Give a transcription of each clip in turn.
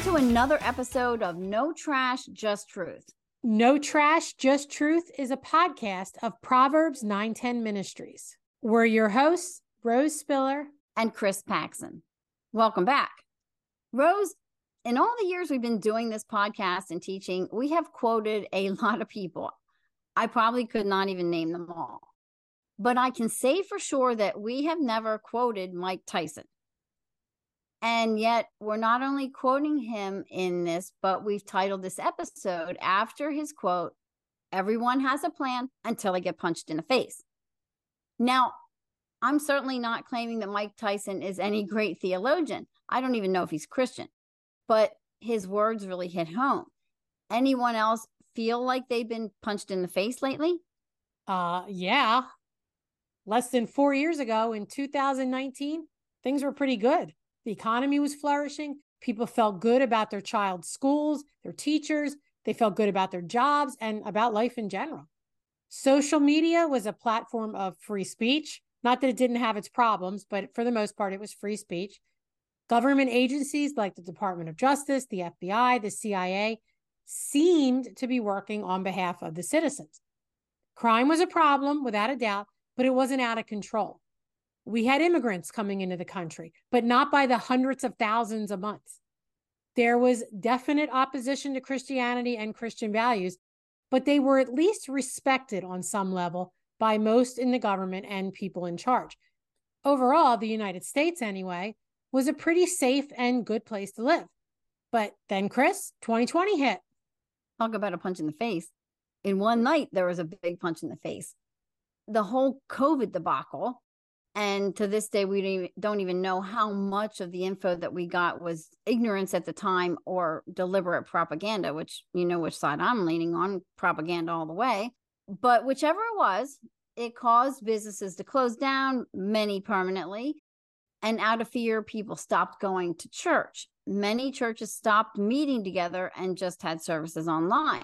to another episode of No Trash, Just Truth. No Trash, Just Truth is a podcast of Proverbs 910 Ministries. We're your hosts, Rose Spiller and Chris Paxson. Welcome back. Rose, in all the years we've been doing this podcast and teaching, we have quoted a lot of people. I probably could not even name them all. But I can say for sure that we have never quoted Mike Tyson. And yet we're not only quoting him in this, but we've titled this episode after his quote, "Everyone has a plan until they get punched in the face." Now, I'm certainly not claiming that Mike Tyson is any great theologian. I don't even know if he's Christian, but his words really hit home. Anyone else feel like they've been punched in the face lately? Yeah. Less than 4 years ago in 2019, things were pretty good. The economy was flourishing. People felt good about their child's schools, their teachers. They felt good about their jobs and about life in general. Social media was a platform of free speech. Not that it didn't have its problems, but for the most part, it was free speech. Government agencies like the Department of Justice, the FBI, the CIA seemed to be working on behalf of the citizens. Crime was a problem, without a doubt, but it wasn't out of control. We had immigrants coming into the country, but not by the hundreds of thousands a month. There was definite opposition to Christianity and Christian values, but they were at least respected on some level by most in the government and people in charge. Overall, the United States, anyway, was a pretty safe and good place to live. But then, Chris, 2020 hit. Talk about a punch in the face. In one night, there was a big punch in the face. The whole COVID debacle. And to this day, we don't even know how much of the info that we got was ignorance at the time or deliberate propaganda, which you know which side I'm leaning on, propaganda all the way. But whichever it was, it caused businesses to close down, many permanently. And out of fear, people stopped going to church. Many churches stopped meeting together and just had services online.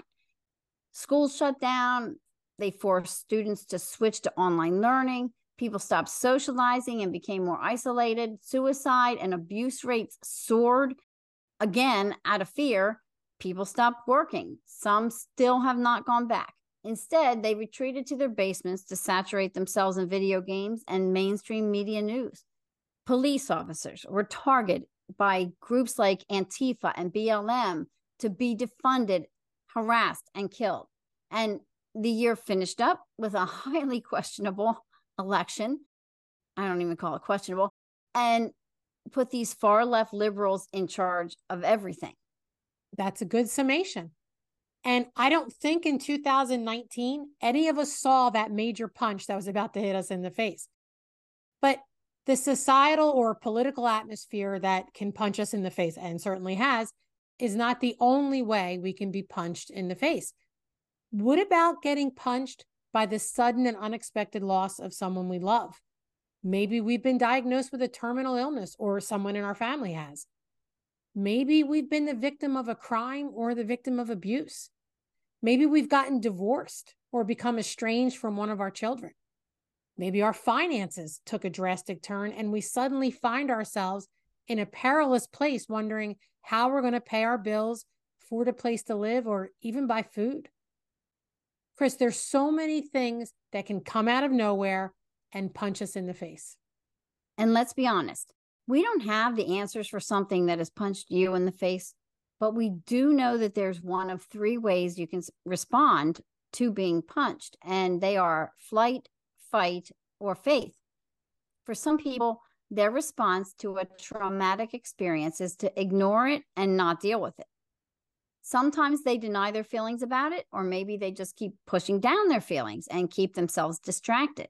Schools shut down. They forced students to switch to online learning. People stopped socializing and became more isolated. Suicide and abuse rates soared. Again, out of fear, people stopped working. Some still have not gone back. Instead, they retreated to their basements to saturate themselves in video games and mainstream media news. Police officers were targeted by groups like Antifa and BLM to be defunded, harassed, and killed. And the year finished up with a highly questionable election. I don't even call it questionable, and put these far left liberals in charge of everything. That's a good summation. And I don't think in 2019, any of us saw that major punch that was about to hit us in the face. But the societal or political atmosphere that can punch us in the face, and certainly has, is not the only way we can be punched in the face. What about getting punched by the sudden and unexpected loss of someone we love? Maybe we've been diagnosed with a terminal illness, or someone in our family has. Maybe we've been the victim of a crime or the victim of abuse. Maybe we've gotten divorced or become estranged from one of our children. Maybe our finances took a drastic turn and we suddenly find ourselves in a perilous place, wondering how we're going to pay our bills, afford a place to live, or even buy food. Chris, there's so many things that can come out of nowhere and punch us in the face. And let's be honest, we don't have the answers for something that has punched you in the face, but we do know that there's one of three ways you can respond to being punched, and they are flight, fight, or faith. For some people, their response to a traumatic experience is to ignore it and not deal with it. Sometimes they deny their feelings about it, or maybe they just keep pushing down their feelings and keep themselves distracted.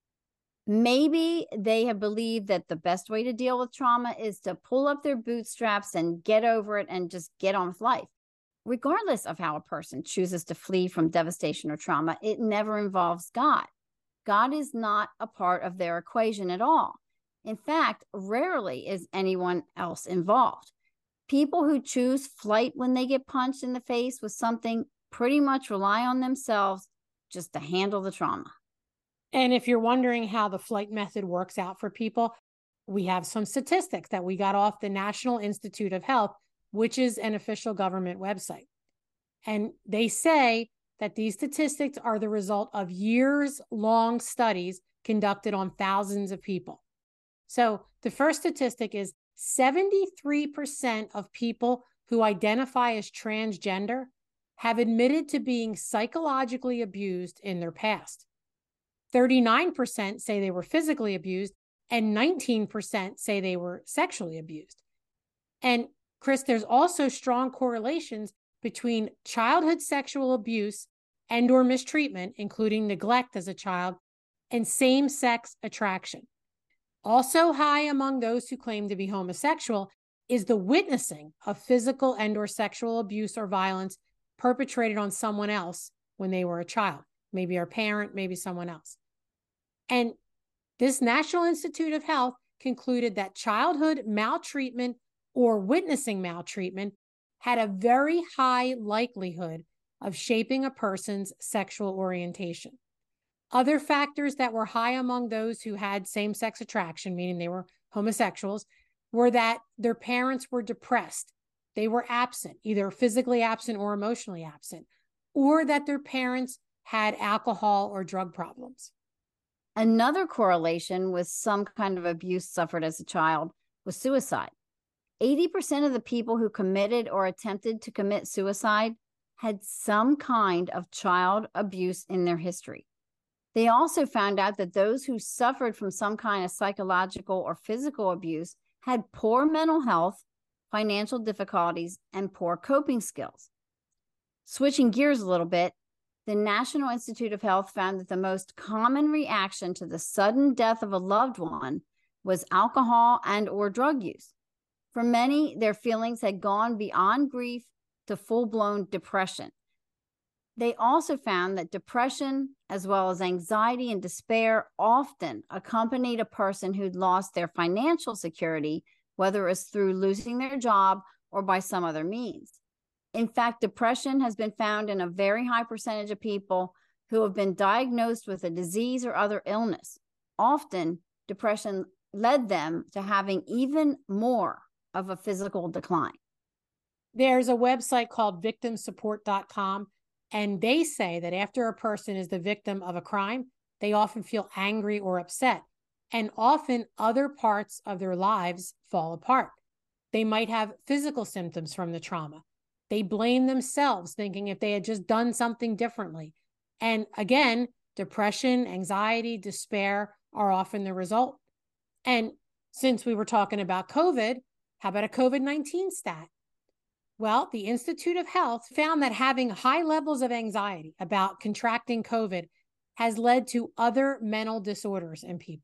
Maybe they have believed that the best way to deal with trauma is to pull up their bootstraps and get over it and just get on with life. Regardless of how a person chooses to flee from devastation or trauma, it never involves God. God is not a part of their equation at all. In fact, rarely is anyone else involved. People who choose flight when they get punched in the face with something pretty much rely on themselves just to handle the trauma. And if you're wondering how the flight method works out for people, we have some statistics that we got off the National Institute of Health which is an official government website. And they say that these statistics are the result of years-long studies conducted on thousands of people. So the first statistic is 73% of people who identify as transgender have admitted to being psychologically abused in their past. 39% say they were physically abused, and 19% say they were sexually abused. And Chris, there's also strong correlations between childhood sexual abuse and or mistreatment, including neglect as a child, and same-sex attraction. Also high among those who claim to be homosexual is the witnessing of physical and or sexual abuse or violence perpetrated on someone else when they were a child, maybe our parent, maybe someone else. And this National Institute of Health concluded that childhood maltreatment or witnessing maltreatment had a very high likelihood of shaping a person's sexual orientation. Other factors that were high among those who had same-sex attraction, meaning they were homosexuals, were that their parents were depressed, they were absent, either physically absent or emotionally absent, or that their parents had alcohol or drug problems. Another correlation with some kind of abuse suffered as a child was suicide. 80% of the people who committed or attempted to commit suicide had some kind of child abuse in their history. They also found out that those who suffered from some kind of psychological or physical abuse had poor mental health, financial difficulties, and poor coping skills. Switching gears a little bit, the National Institute of Health found that the most common reaction to the sudden death of a loved one was alcohol and or drug use. For many, their feelings had gone beyond grief to full-blown depression. They also found that depression, as well as anxiety and despair, often accompanied a person who'd lost their financial security, whether it was through losing their job or by some other means. In fact, depression has been found in a very high percentage of people who have been diagnosed with a disease or other illness. Often, depression led them to having even more of a physical decline. There's a website called victimsupport.com, and they say that after a person is the victim of a crime, they often feel angry or upset, and often other parts of their lives fall apart. They might have physical symptoms from the trauma. They blame themselves, thinking if they had just done something differently. And again, depression, anxiety, despair are often the result. And since we were talking about COVID, how about a COVID-19 stat? Well, the Institute of Health found that having high levels of anxiety about contracting COVID has led to other mental disorders in people.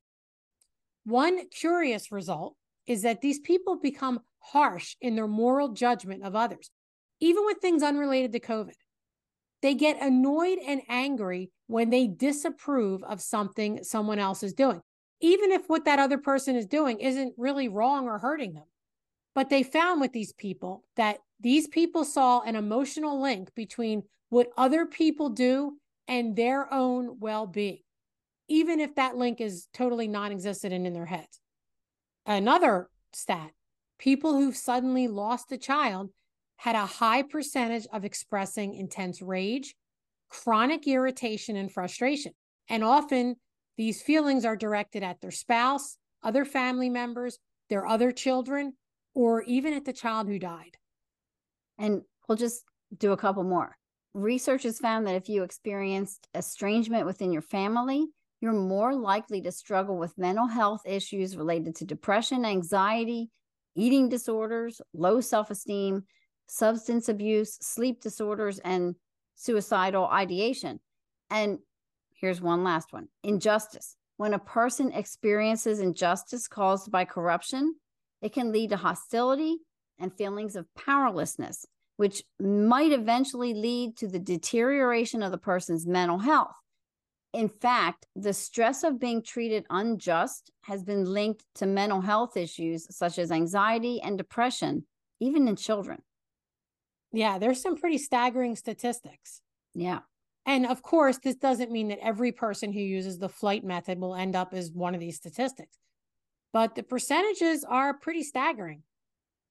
One curious result is that these people become harsh in their moral judgment of others, even with things unrelated to COVID. They get annoyed and angry when they disapprove of something someone else is doing, even if what that other person is doing isn't really wrong or hurting them. But they found with these people that these people saw an emotional link between what other people do and their own well-being, even if that link is totally non-existent and in their heads. Another stat, people who've suddenly lost a child had a high percentage of expressing intense rage, chronic irritation, and frustration. And often these feelings are directed at their spouse, other family members, their other children, or even at the child who died. And we'll just do a couple more. Research has found that if you experienced estrangement within your family, you're more likely to struggle with mental health issues related to depression, anxiety, eating disorders, low self-esteem, substance abuse, sleep disorders, and suicidal ideation. And here's one last one. Injustice. When a person experiences injustice caused by corruption, it can lead to hostility and feelings of powerlessness, which might eventually lead to the deterioration of the person's mental health. In fact, the stress of being treated unjust has been linked to mental health issues such as anxiety and depression, even in children. Yeah, there's some pretty staggering statistics. Yeah. And of course, this doesn't mean that every person who uses the flight method will end up as one of these statistics. But the percentages are pretty staggering.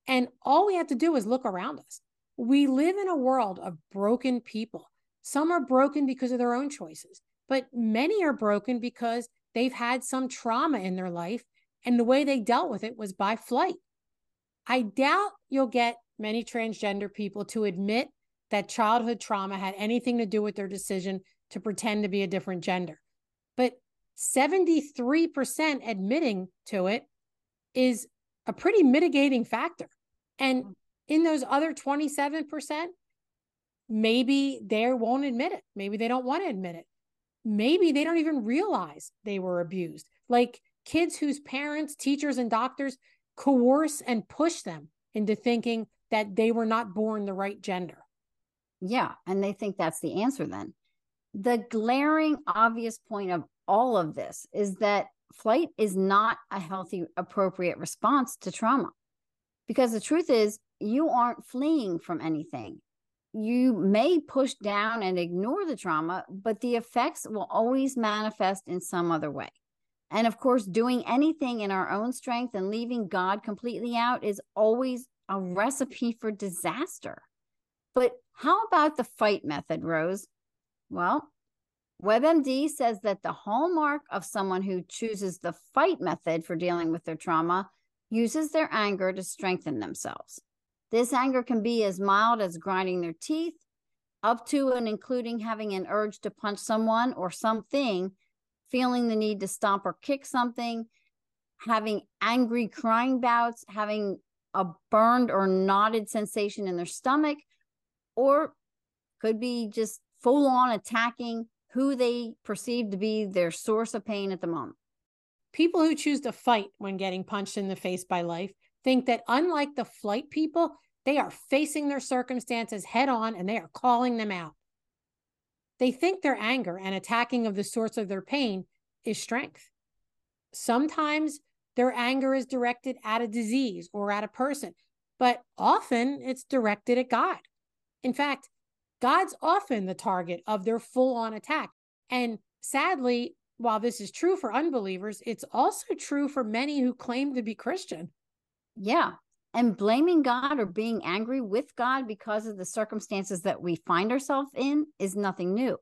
And all we have to do is look around us. We live in a world of broken people. Some are broken because of their own choices, but many are broken because they've had some trauma in their life, and the way they dealt with it was by flight. I doubt you'll get many transgender people to admit that childhood trauma had anything to do with their decision to pretend to be a different gender. But 73% admitting to it is a pretty mitigating factor. And in those other 27%, maybe they won't admit it. Maybe they don't want to admit it. Maybe they don't even realize they were abused. Like kids whose parents, teachers, and doctors coerce and push them into thinking that they were not born the right gender. Yeah, and they think that's the answer then. The glaring, obvious point of all of this is that flight is not a healthy, appropriate response to trauma. Because the truth is, you aren't fleeing from anything. You may push down and ignore the trauma, but the effects will always manifest in some other way. And of course, doing anything in our own strength and leaving God completely out is always a recipe for disaster. But how about the fight method, Rose? Well, WebMD says that the hallmark of someone who chooses the fight method for dealing with their trauma uses their anger to strengthen themselves. This anger can be as mild as grinding their teeth, up to and including having an urge to punch someone or something, feeling the need to stomp or kick something, having angry crying bouts, having a burned or knotted sensation in their stomach, or could be just full on attacking who they perceive to be their source of pain at the moment. People who choose to fight when getting punched in the face by life think that unlike the flight people, they are facing their circumstances head on and they are calling them out. They think their anger and attacking of the source of their pain is strength. Sometimes their anger is directed at a disease or at a person, but often it's directed at God. In fact, God's often the target of their full-on attack. And sadly, while this is true for unbelievers, it's also true for many who claim to be Christian. Yeah. And blaming God or being angry with God because of the circumstances that we find ourselves in is nothing new.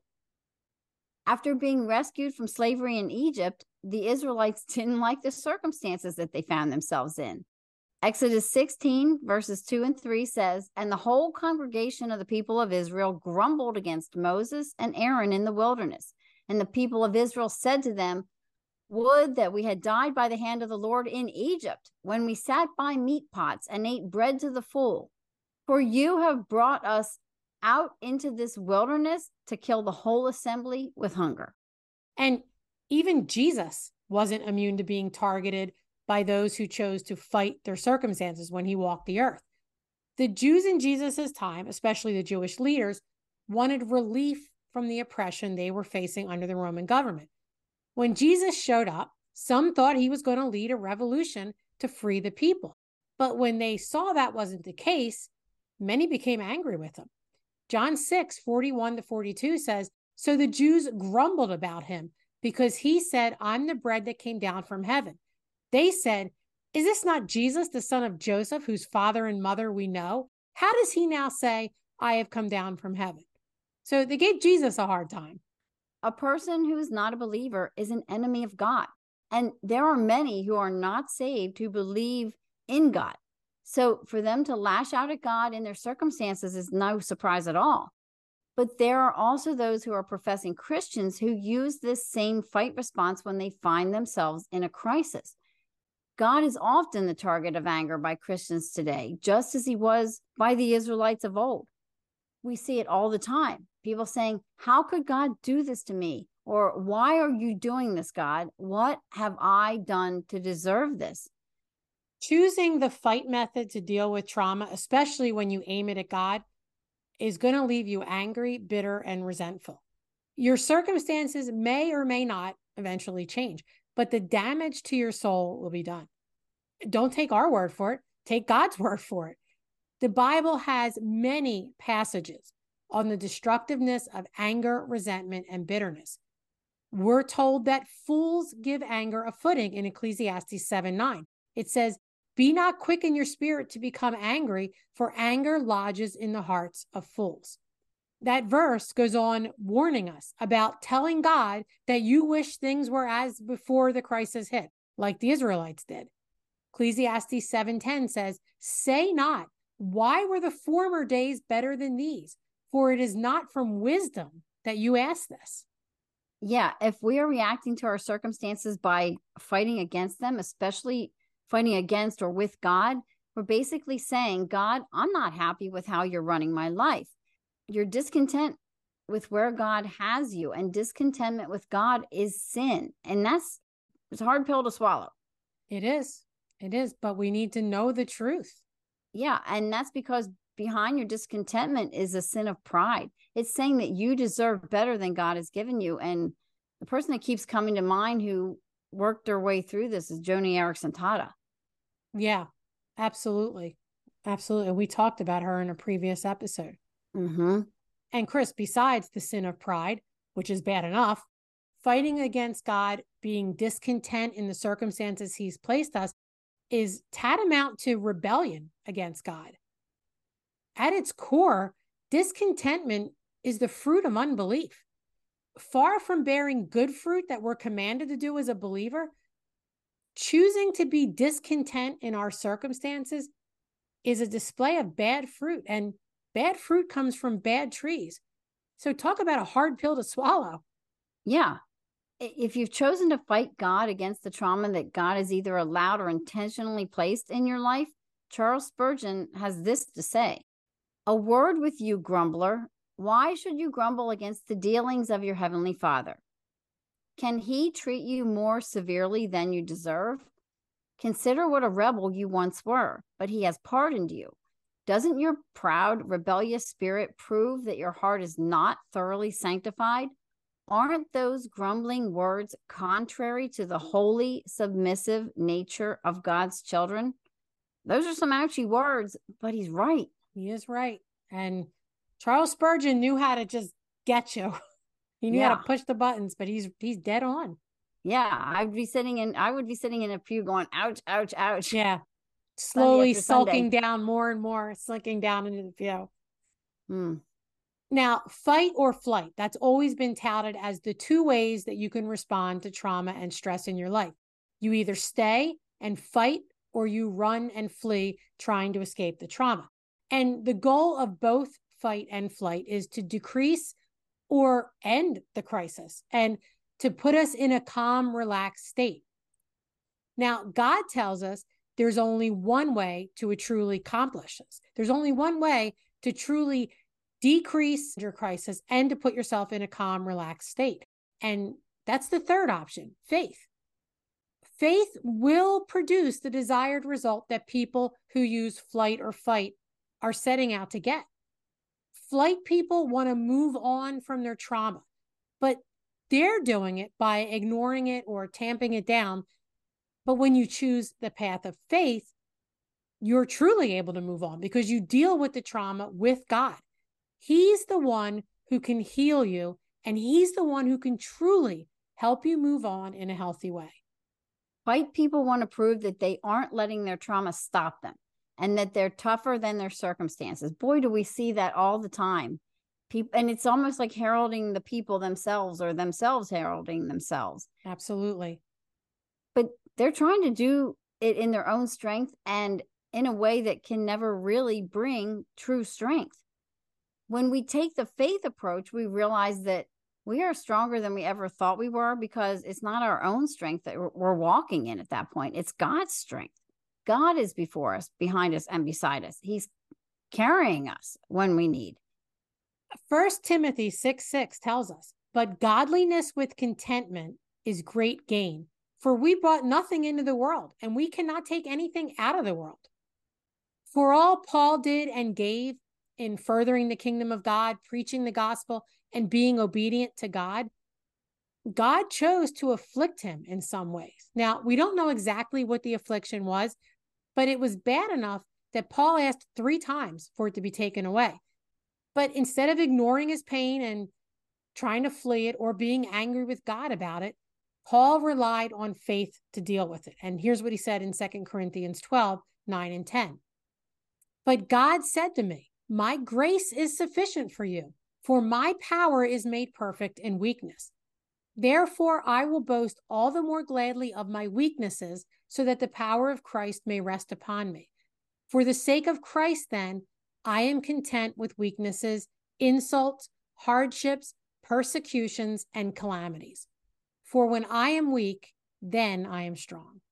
After being rescued from slavery in Egypt, the Israelites didn't like the circumstances that they found themselves in. Exodus 16, verses 2 and 3 says, "And the whole congregation of the people of Israel grumbled against Moses and Aaron in the wilderness. And the people of Israel said to them, Would that we had died by the hand of the Lord in Egypt, when we sat by meat pots and ate bread to the full. For you have brought us out into this wilderness to kill the whole assembly with hunger." And even Jesus wasn't immune to being targeted by those who chose to fight their circumstances when he walked the earth. The Jews in Jesus's time, especially the Jewish leaders, wanted relief from the oppression they were facing under the Roman government. When Jesus showed up, some thought he was going to lead a revolution to free the people. But when they saw that wasn't the case, many became angry with him. John 6:41-42 says, "So the Jews grumbled about him because he said, 'I'm the bread that came down from heaven.' They said, 'Is this not Jesus, the son of Joseph, whose father and mother we know? How does he now say, 'I have come down from heaven'?" So they gave Jesus a hard time. A person who is not a believer is an enemy of God. And there are many who are not saved who believe in God. So for them to lash out at God in their circumstances is no surprise at all. But there are also those who are professing Christians who use this same fight response when they find themselves in a crisis. God is often the target of anger by Christians today, just as he was by the Israelites of old. We see it all the time. People saying, "How could God do this to me?" Or, "Why are you doing this, God? What have I done to deserve this?" Choosing the fight method to deal with trauma, especially when you aim it at God, is going to leave you angry, bitter, and resentful. Your circumstances may or may not eventually change, but the damage to your soul will be done. Don't take our word for it. Take God's word for it. The Bible has many passages on the destructiveness of anger, resentment, and bitterness. We're told that fools give anger a footing in Ecclesiastes 7:9. It says, Be not quick in your spirit to become angry, for anger lodges in the hearts of fools. That verse goes on warning us about telling God that you wish things were as before the crisis hit, like the Israelites did. Ecclesiastes 7:10 says, say not, why were the former days better than these? For it is not from wisdom that you ask this. Yeah, if we are reacting to our circumstances by fighting against them, especially fighting against or with God, we're basically saying, God, I'm not happy with how you're running my life. You're discontent with where God has you, and discontentment with God is sin. And it's a hard pill to swallow. It is. It is. But we need to know the truth. Yeah. And that's because behind your discontentment is a sin of pride. It's saying that you deserve better than God has given you. And the person that keeps coming to mind who worked their way through this is Joni Eareckson Tada. Yeah, absolutely. Absolutely. We talked about her in a previous episode. Mm-hmm. And Chris, besides the sin of pride, which is bad enough, fighting against God, being discontent in the circumstances he's placed us, is tantamount to rebellion against God. At its core, discontentment is the fruit of unbelief. Far from bearing good fruit that we're commanded to do as a believer, choosing to be discontent in our circumstances is a display of bad fruit, and bad fruit comes from bad trees. So talk about a hard pill to swallow. Yeah. If you've chosen to fight God against the trauma that God has either allowed or intentionally placed in your life, Charles Spurgeon has this to say: a word with you, grumbler. Why should you grumble against the dealings of your heavenly Father? Can he treat you more severely than you deserve? Consider what a rebel you once were, but he has pardoned you. Doesn't your proud, rebellious spirit prove that your heart is not thoroughly sanctified? Aren't those grumbling words contrary to the holy, submissive nature of God's children? Those are some ouchy words, but he's right. He is right. And Charles Spurgeon knew how to just get you. He knew how to push the buttons, but he's dead on. Yeah, I would be sitting in a pew going, ouch, ouch, ouch. Yeah. Slowly sulking down more and more, slinking down into the pew. Now, fight or flight, that's always been touted as the two ways that you can respond to trauma and stress in your life. You either stay and fight, or you run and flee trying to escape the trauma. And the goal of both fight and flight is to decrease or end the crisis and to put us in a calm, relaxed state. Now, God tells us there's only one way to truly accomplish this. There's only one way to truly decrease your crisis and to put yourself in a calm, relaxed state. And that's the third option, faith. Faith will produce the desired result that people who use flight or fight are setting out to get. Flight people want to move on from their trauma, but they're doing it by ignoring it or tamping it down. But when you choose the path of faith, you're truly able to move on because you deal with the trauma with God. He's the one who can heal you, and he's the one who can truly help you move on in a healthy way. Fight people want to prove that they aren't letting their trauma stop them and that they're tougher than their circumstances. Boy, do we see that all the time. And it's almost like heralding the people themselves or themselves heralding themselves. Absolutely. But they're trying to do it in their own strength and in a way that can never really bring true strength. When we take the faith approach, we realize that we are stronger than we ever thought we were, because it's not our own strength that we're walking in at that point. It's God's strength. God is before us, behind us, and beside us. He's carrying us when we need. 1 Timothy 6:6 tells us, but godliness with contentment is great gain, for we brought nothing into the world, and we cannot take anything out of the world. For all Paul did and gave in furthering the kingdom of God, preaching the gospel, and being obedient to God, God chose to afflict him in some ways. Now, we don't know exactly what the affliction was, but it was bad enough that Paul asked 3 times for it to be taken away. But instead of ignoring his pain and trying to flee it or being angry with God about it, Paul relied on faith to deal with it. And here's what he said in 2 Corinthians 12, 9 and 10. But God said to me, my grace is sufficient for you, for my power is made perfect in weakness. Therefore, I will boast all the more gladly of my weaknesses, so that the power of Christ may rest upon me. For the sake of Christ, then, I am content with weaknesses, insults, hardships, persecutions, and calamities. For when I am weak, then I am strong.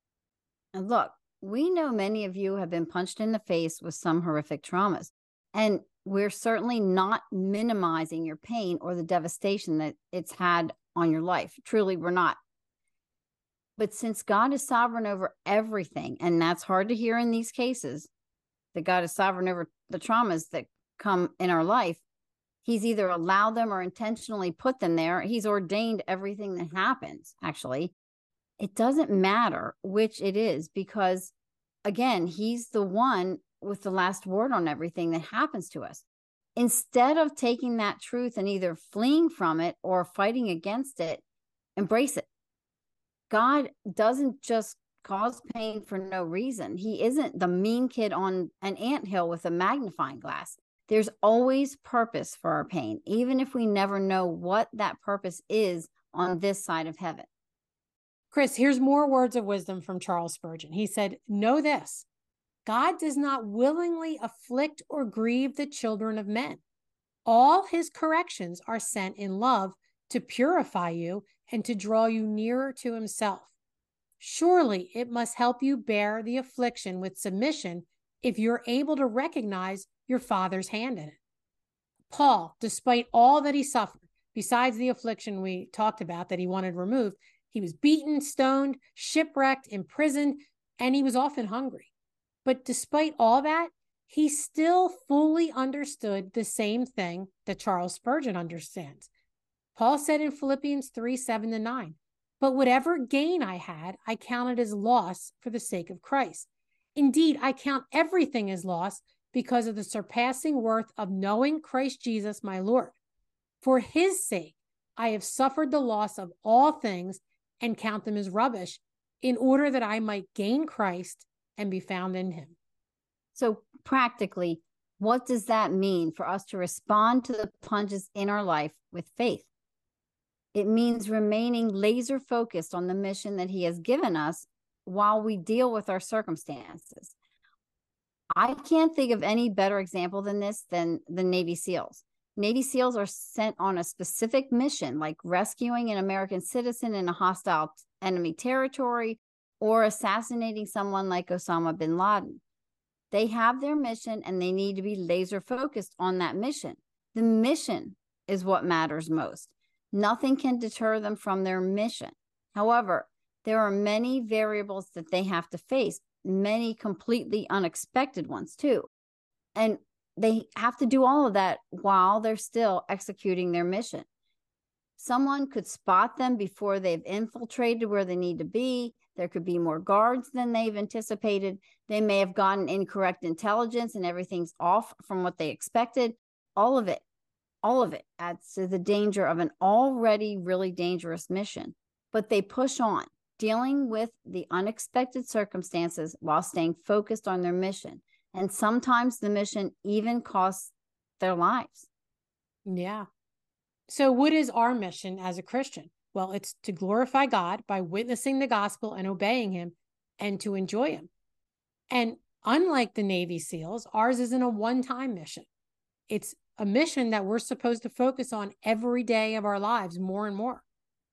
And look, we know many of you have been punched in the face with some horrific traumas, and we're certainly not minimizing your pain or the devastation that it's had on your life. Truly, we're not. But since God is sovereign over everything, and that's hard to hear in these cases, that God is sovereign over the traumas that come in our life, he's either allowed them or intentionally put them there. He's ordained everything that happens, actually. It doesn't matter which it is, because, again, he's the one with the last word on everything that happens to us. Instead of taking that truth and either fleeing from it or fighting against it, embrace it. God doesn't just cause pain for no reason. He isn't the mean kid on an anthill with a magnifying glass. There's always purpose for our pain, even if we never know what that purpose is on this side of heaven. Chris, here's more words of wisdom from Charles Spurgeon. He said, know this, God does not willingly afflict or grieve the children of men. All his corrections are sent in love to purify you and to draw you nearer to himself. Surely it must help you bear the affliction with submission if you're able to recognize your Father's hand in it. Paul, despite all that he suffered, besides the affliction we talked about that he wanted removed, he was beaten, stoned, shipwrecked, imprisoned, and he was often hungry. But despite all that, he still fully understood the same thing that Charles Spurgeon understands. Paul said in Philippians 3, 7-9, but whatever gain I had, I counted as loss for the sake of Christ. Indeed, I count everything as loss because of the surpassing worth of knowing Christ Jesus, my Lord. For his sake, I have suffered the loss of all things and count them as rubbish, in order that I might gain Christ and be found in him. So practically, what does that mean for us to respond to the punches in our life with faith? It means remaining laser focused on the mission that he has given us while we deal with our circumstances. I can't think of any better example than this than the Navy SEALs. Navy SEALs are sent on a specific mission, like rescuing an American citizen in a hostile enemy territory or assassinating someone like Osama bin Laden. They have their mission and they need to be laser focused on that mission. The mission is what matters most. Nothing can deter them from their mission. However, there are many variables that they have to face, many completely unexpected ones too. And they have to do all of that while they're still executing their mission. Someone could spot them before they've infiltrated where they need to be. There could be more guards than they've anticipated. They may have gotten incorrect intelligence and everything's off from what they expected. All of it adds to the danger of an already really dangerous mission. But they push on, dealing with the unexpected circumstances while staying focused on their mission. And sometimes the mission even costs their lives. Yeah. So what is our mission as a Christian? Well, it's to glorify God by witnessing the gospel and obeying him, and to enjoy him. And unlike the Navy SEALs, ours isn't a one-time mission. It's a mission that we're supposed to focus on every day of our lives more and more.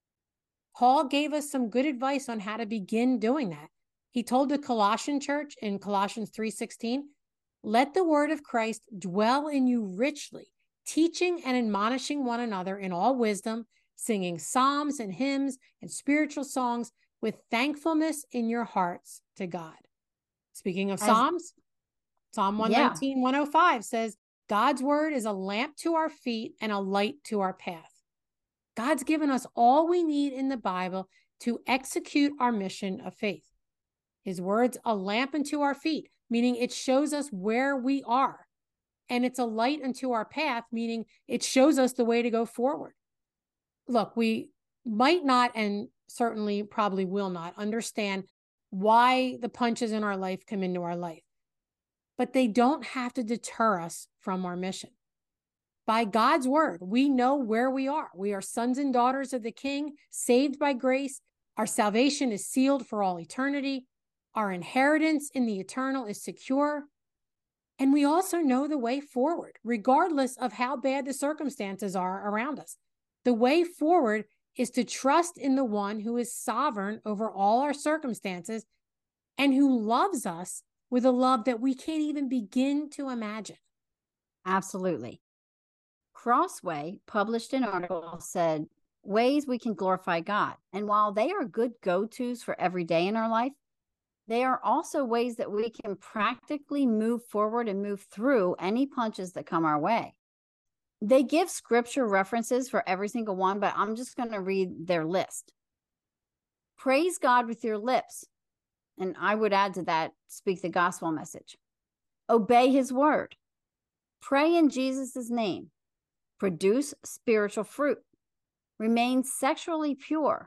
Paul gave us some good advice on how to begin doing that. He told the Colossian church in Colossians 3:16, let the word of Christ dwell in you richly, teaching and admonishing one another in all wisdom, singing psalms and hymns and spiritual songs with thankfulness in your hearts to God. Speaking of Psalms, Psalm 119, 105 says, God's word is a lamp to our feet and a light to our path. God's given us all we need in the Bible to execute our mission of faith. His word's a lamp unto our feet, meaning it shows us where we are. And it's a light unto our path, meaning it shows us the way to go forward. Look, we might not, and certainly probably will not understand why the punches in our life come into our life. But they don't have to deter us from our mission. By God's word, we know where we are. We are sons and daughters of the King, saved by grace. Our salvation is sealed for all eternity. Our inheritance in the eternal is secure. And we also know the way forward, regardless of how bad the circumstances are around us. The way forward is to trust in the one who is sovereign over all our circumstances and who loves us with a love that we can't even begin to imagine. Absolutely. Crossway published an article said, ways we can glorify God. And while they are good go-tos for every day in our life, they are also ways that we can practically move forward and move through any punches that come our way. They give scripture references for every single one, but I'm just going to read their list. Praise God with your lips. And I would add to that, speak the gospel message. Obey his word. Pray in Jesus' name. Produce spiritual fruit. Remain sexually pure.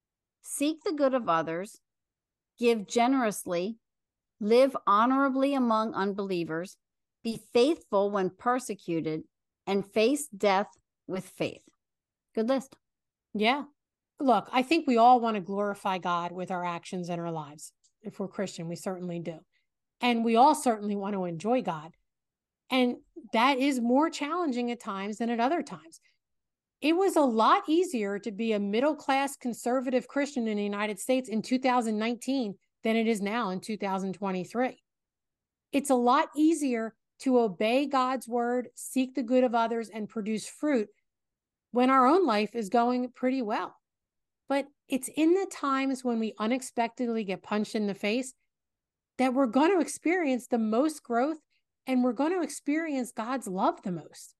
Seek the good of others. Give generously. Live honorably among unbelievers. Be faithful when persecuted. And face death with faith. Good list. Yeah. Look, I think we all want to glorify God with our actions and our lives. If we're Christian, we certainly do. And we all certainly want to enjoy God. And that is more challenging at times than at other times. It was a lot easier to be a middle-class conservative Christian in the United States in 2019 than it is now in 2023. It's a lot easier to obey God's word, seek the good of others, and produce fruit when our own life is going pretty well. But it's in the times when we unexpectedly get punched in the face that we're going to experience the most growth and we're going to experience God's love the most.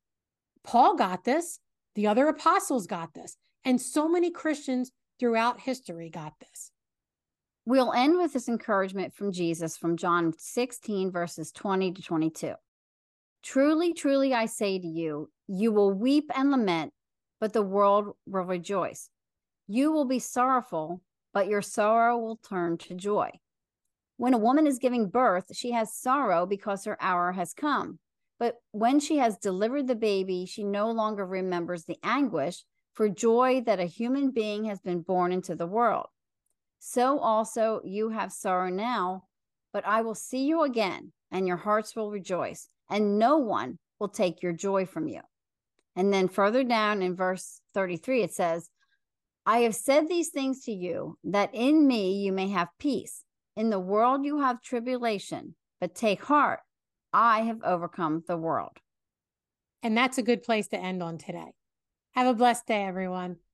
Paul got this. The other apostles got this. And so many Christians throughout history got this. We'll end with this encouragement from Jesus from John 16, verses 20 to 22. Truly, truly, I say to you, you will weep and lament, but the world will rejoice. You will be sorrowful, but your sorrow will turn to joy. When a woman is giving birth, she has sorrow because her hour has come. But when she has delivered the baby, she no longer remembers the anguish for joy that a human being has been born into the world. So also you have sorrow now, but I will see you again, and your hearts will rejoice, and no one will take your joy from you. And then further down in verse 33, it says, I have said these things to you, that in me you may have peace. In the world you have tribulation, but take heart, I have overcome the world. And that's a good place to end on today. Have a blessed day, everyone.